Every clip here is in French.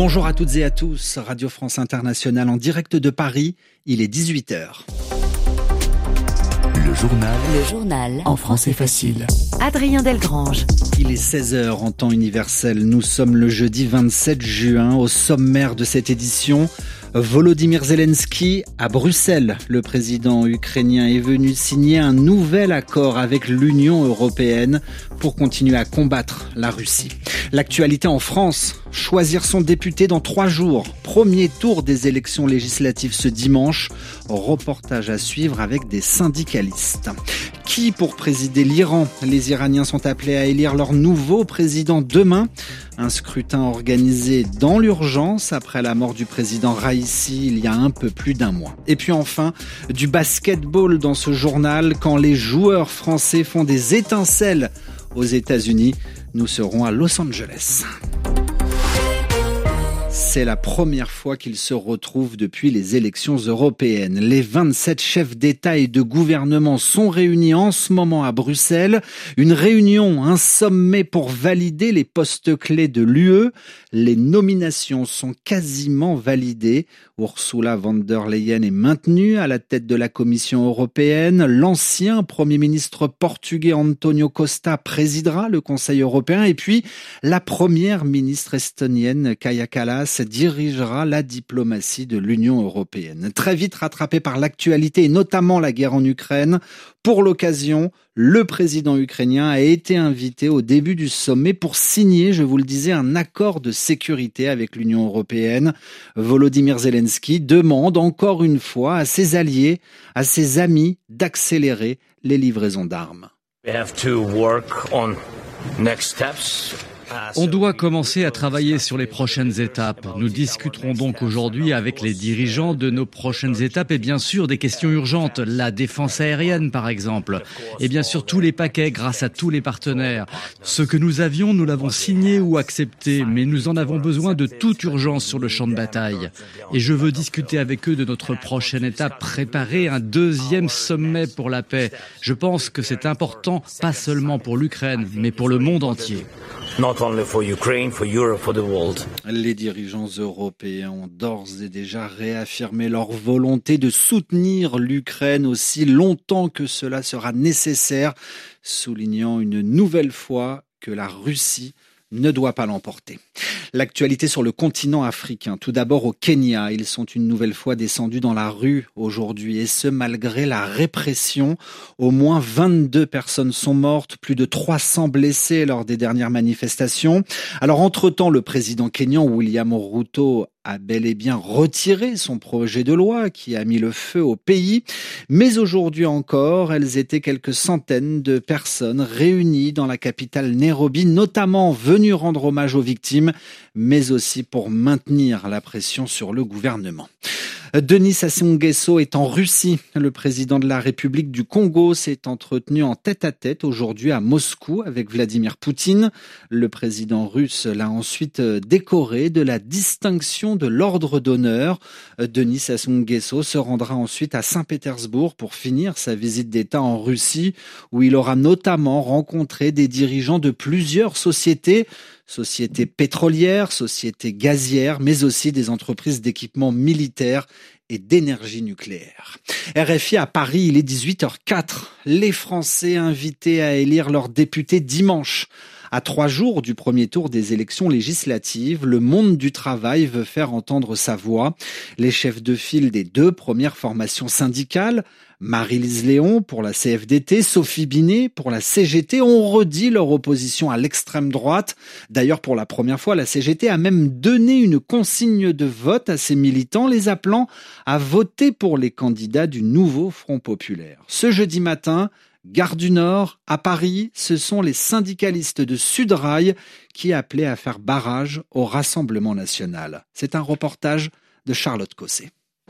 Bonjour à toutes et à tous, Radio France Internationale en direct de Paris, il est 18h. Le journal en français facile. Adrien Delgrange. Il est 16h en temps universel, nous sommes le jeudi 27 juin, au sommaire de cette édition. Volodymyr Zelensky à Bruxelles. Le président ukrainien est venu signer un nouvel accord avec l'Union européenne pour continuer à combattre la Russie. L'actualité en France, choisir son député dans 3 jours. Premier tour des élections législatives ce dimanche. Reportage à suivre avec des syndicalistes. Qui pour présider l'Iran? Les Iraniens sont appelés à élire leur nouveau président demain. Un scrutin organisé dans l'urgence après la mort du président Raïssi il y a un peu plus d'un mois. Et puis enfin, du basketball dans ce journal quand les joueurs français font des étincelles aux États-Unis. Nous serons à Los Angeles. C'est la première fois qu'ils se retrouvent depuis les élections européennes. Les 27 chefs d'État et de gouvernement sont réunis en ce moment à Bruxelles. Une réunion, un sommet pour valider les postes clés de l'UE. Les nominations sont quasiment validées. Ursula von der Leyen est maintenue à la tête de la Commission européenne. L'ancien Premier ministre portugais Antonio Costa présidera le Conseil européen. Et puis, la première ministre estonienne Kaja Kallas dirigera la diplomatie de l'Union européenne. Très vite rattrapé par l'actualité et notamment la guerre en Ukraine. Pour l'occasion, le président ukrainien a été invité au début du sommet pour signer, je vous le disais, un accord de sécurité avec l'Union européenne. Volodymyr Zelensky demande encore une fois à ses alliés, à ses amis, d'accélérer les livraisons d'armes. On doit commencer à travailler sur les prochaines étapes. Nous discuterons donc aujourd'hui avec les dirigeants de nos prochaines étapes et bien sûr des questions urgentes, la défense aérienne par exemple, et bien sûr tous les paquets grâce à tous les partenaires. Ce que nous avions, nous l'avons signé ou accepté, mais nous en avons besoin de toute urgence sur le champ de bataille. Et je veux discuter avec eux de notre prochaine étape, préparer un deuxième sommet pour la paix. Je pense que c'est important, pas seulement pour l'Ukraine, mais pour le monde entier. Not only for Ukraine, for Europe, for the world. Les dirigeants européens ont d'ores et déjà réaffirmé leur volonté de soutenir l'Ukraine aussi longtemps que cela sera nécessaire, soulignant une nouvelle fois que la Russie ne doit pas l'emporter. L'actualité sur le continent africain. Tout d'abord au Kenya. Ils sont une nouvelle fois descendus dans la rue aujourd'hui et ce malgré la répression. Au moins 22 personnes sont mortes, plus de 300 blessés lors des dernières manifestations. Alors entre-temps, le président kényan William Ruto a bel et bien retiré son projet de loi qui a mis le feu au pays. Mais aujourd'hui encore, elles étaient quelques centaines de personnes réunies dans la capitale Nairobi, notamment venues rendre hommage aux victimes, mais aussi pour maintenir la pression sur le gouvernement. Denis Sassou Nguesso est en Russie. Le président de la République du Congo s'est entretenu en tête-à-tête aujourd'hui à Moscou avec Vladimir Poutine. Le président russe l'a ensuite décoré de la distinction de l'ordre d'honneur. Denis Sassou Nguesso se rendra ensuite à Saint-Pétersbourg pour finir sa visite d'État en Russie, où il aura notamment rencontré des dirigeants de plusieurs sociétés pétrolières, sociétés gazières, mais aussi des entreprises d'équipements militaires et d'énergie nucléaire. RFI à Paris, il est 18h04. Les Français invités à élire leurs députés dimanche. À 3 jours du premier tour des élections législatives, le monde du travail veut faire entendre sa voix. Les chefs de file des 2 premières formations syndicales, Marie-Lise Léon pour la CFDT, Sophie Binet pour la CGT, ont redit leur opposition à l'extrême droite. D'ailleurs, pour la première fois, la CGT a même donné une consigne de vote à ses militants, les appelant à voter pour les candidats du nouveau Front populaire. Ce jeudi matin, Gare du Nord, à Paris, ce sont les syndicalistes de Sudrail qui appelaient à faire barrage au Rassemblement national. C'est un reportage de Charlotte Cosset.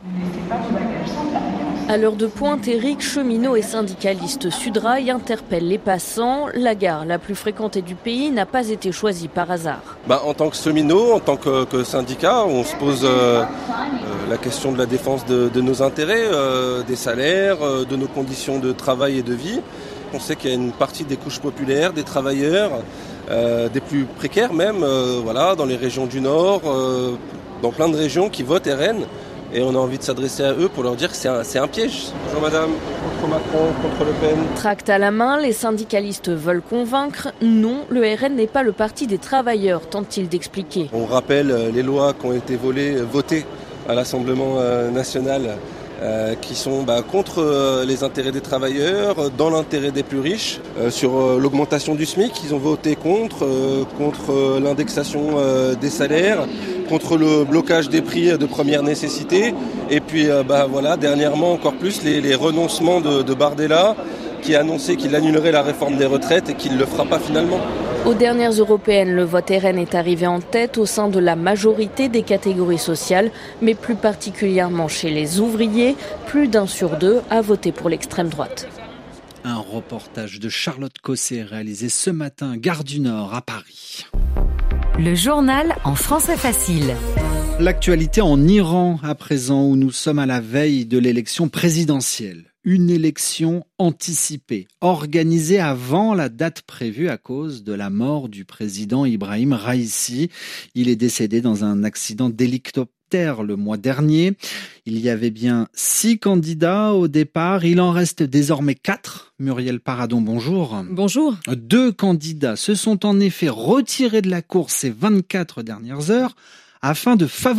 À l'heure de pointe, Éric, cheminot et syndicaliste Sudrail interpelle les passants. La gare la plus fréquentée du pays n'a pas été choisie par hasard. En tant que cheminot, en tant que syndicat, on se pose la question de la défense de nos intérêts, des salaires, de nos conditions de travail et de vie. On sait qu'il y a une partie des couches populaires, des travailleurs, des plus précaires même, dans les régions du Nord, dans plein de régions qui votent RN. Et on a envie de s'adresser à eux pour leur dire que c'est un piège. Bonjour madame, contre Macron, contre Le Pen. Tract à la main, les syndicalistes veulent convaincre. Non, le RN n'est pas le parti des travailleurs, tente-t-il d'expliquer. On rappelle les lois qui ont été votées à l'Assemblée nationale qui sont contre les intérêts des travailleurs, dans l'intérêt des plus riches. Sur l'augmentation du SMIC, ils ont voté contre l'indexation des salaires, contre le blocage des prix de première nécessité. Et puis dernièrement encore plus les renoncements de Bardella qui a annoncé qu'il annulerait la réforme des retraites et qu'il ne le fera pas finalement. Aux dernières européennes, le vote RN est arrivé en tête au sein de la majorité des catégories sociales, mais plus particulièrement chez les ouvriers. Plus d'1 sur 2 a voté pour l'extrême droite. Un reportage de Charlotte Cosset réalisé ce matin, gare du Nord à Paris. Le journal en français facile. L'actualité en Iran à présent, où nous sommes à la veille de l'élection présidentielle. Une élection anticipée, organisée avant la date prévue à cause de la mort du président Ibrahim Raïssi. Il est décédé dans un accident d'hélicoptère le mois dernier. Il y avait bien 6 candidats au départ. Il en reste désormais 4. Muriel Paradon, bonjour. Bonjour. 2 candidats se sont en effet retirés de la course ces 24 dernières heures afin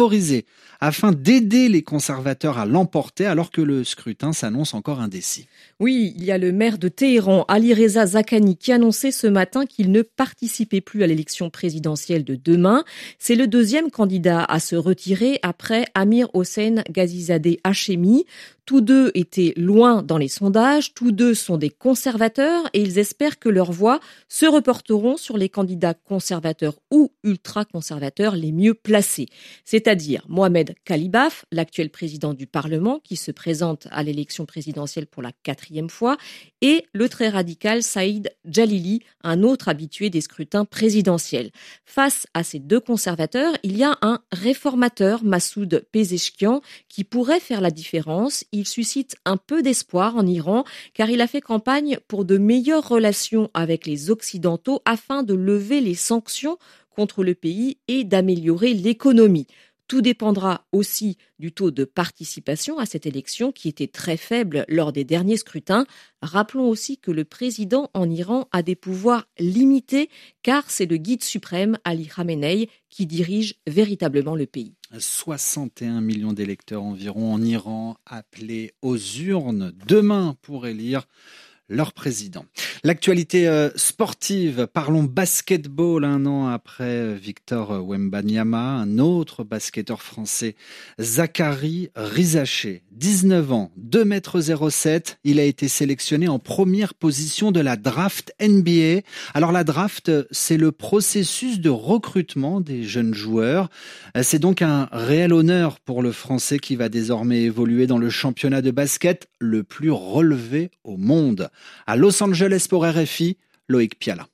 d'aider les conservateurs à l'emporter alors que le scrutin s'annonce encore indécis. Oui, il y a le maire de Téhéran, Ali Reza Zaghani, qui annonçait ce matin qu'il ne participait plus à l'élection présidentielle de demain. C'est le 2e candidat à se retirer après Amir Hossein Ghazizadeh Hachemi. Tous 2 étaient loin dans les sondages, tous 2 sont des conservateurs et ils espèrent que leurs voix se reporteront sur les candidats conservateurs ou ultra-conservateurs les mieux placés. C'est-à-dire Mohamed Khalibaf, l'actuel président du Parlement qui se présente à l'élection présidentielle pour la 4e fois, et le très radical Saïd Jalili, un autre habitué des scrutins présidentiels. Face à ces 2 conservateurs, il y a un réformateur, Massoud Pezeshkian, qui pourrait faire la différence. Il suscite un peu d'espoir en Iran car il a fait campagne pour de meilleures relations avec les Occidentaux afin de lever les sanctions contre le pays et d'améliorer l'économie. Tout dépendra aussi du taux de participation à cette élection qui était très faible lors des derniers scrutins. Rappelons aussi que le président en Iran a des pouvoirs limités car c'est le guide suprême Ali Khamenei qui dirige véritablement le pays. 61 millions d'électeurs environ en Iran appelés aux urnes demain pour élire leur président. L'actualité sportive, parlons basketball 1 an après Victor Wembanyama, un autre basketteur français, Zachary Rizaché, 19 ans, 2,07 m, il a été sélectionné en première position de la draft NBA. Alors la draft, c'est le processus de recrutement des jeunes joueurs. C'est donc un réel honneur pour le Français qui va désormais évoluer dans le championnat de basket le plus relevé au monde. À Los Angeles pour RFI, Loïc Piala.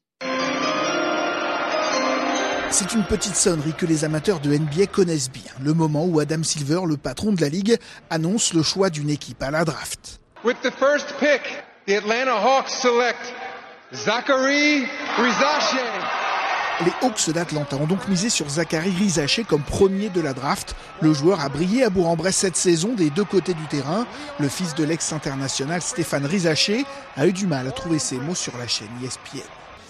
C'est une petite sonnerie que les amateurs de NBA connaissent bien. Le moment où Adam Silver, le patron de la ligue, annonce le choix d'une équipe à la draft. With the first pick, the Atlanta Hawks select Zachary Rizaché. Les Hawks d'Atlanta ont donc misé sur Zachary Rizaché comme premier de la draft. Le joueur a brillé à Bourg-en-Bresse cette saison des 2 côtés du terrain. Le fils de l'ex-international Stéphane Rizaché a eu du mal à trouver ses mots sur la chaîne ESPN.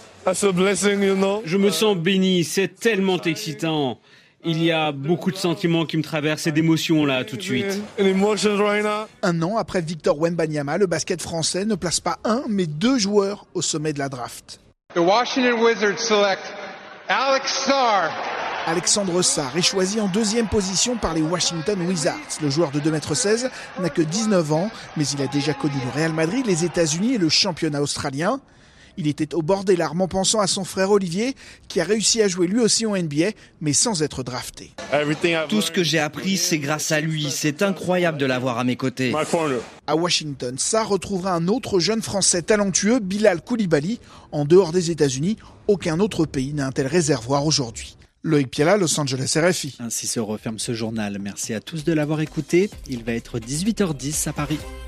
Je me sens béni, c'est tellement excitant. Il y a beaucoup de sentiments qui me traversent et d'émotions là tout de suite. 1 an après Victor Wembanyama, le basket français ne place pas 1 mais 2 joueurs au sommet de la draft. The Washington Wizards select Alex Sarr. Alexandre Sarr est choisi en 2e position par les Washington Wizards. Le joueur de 2,16 m n'a que 19 ans, mais il a déjà connu le Real Madrid, les États-Unis et le championnat australien. Il était au bord des larmes en pensant à son frère Olivier, qui a réussi à jouer lui aussi en NBA, mais sans être drafté. Tout ce que j'ai appris, c'est grâce à lui. C'est incroyable de l'avoir à mes côtés. À Washington, Sarr retrouvera un autre jeune Français talentueux, Bilal Koulibaly. En dehors des États-Unis, aucun autre pays n'a un tel réservoir aujourd'hui. Loïc Piala, Los Angeles, RFI. Ainsi se referme ce journal. Merci à tous de l'avoir écouté. Il va être 18h10 à Paris.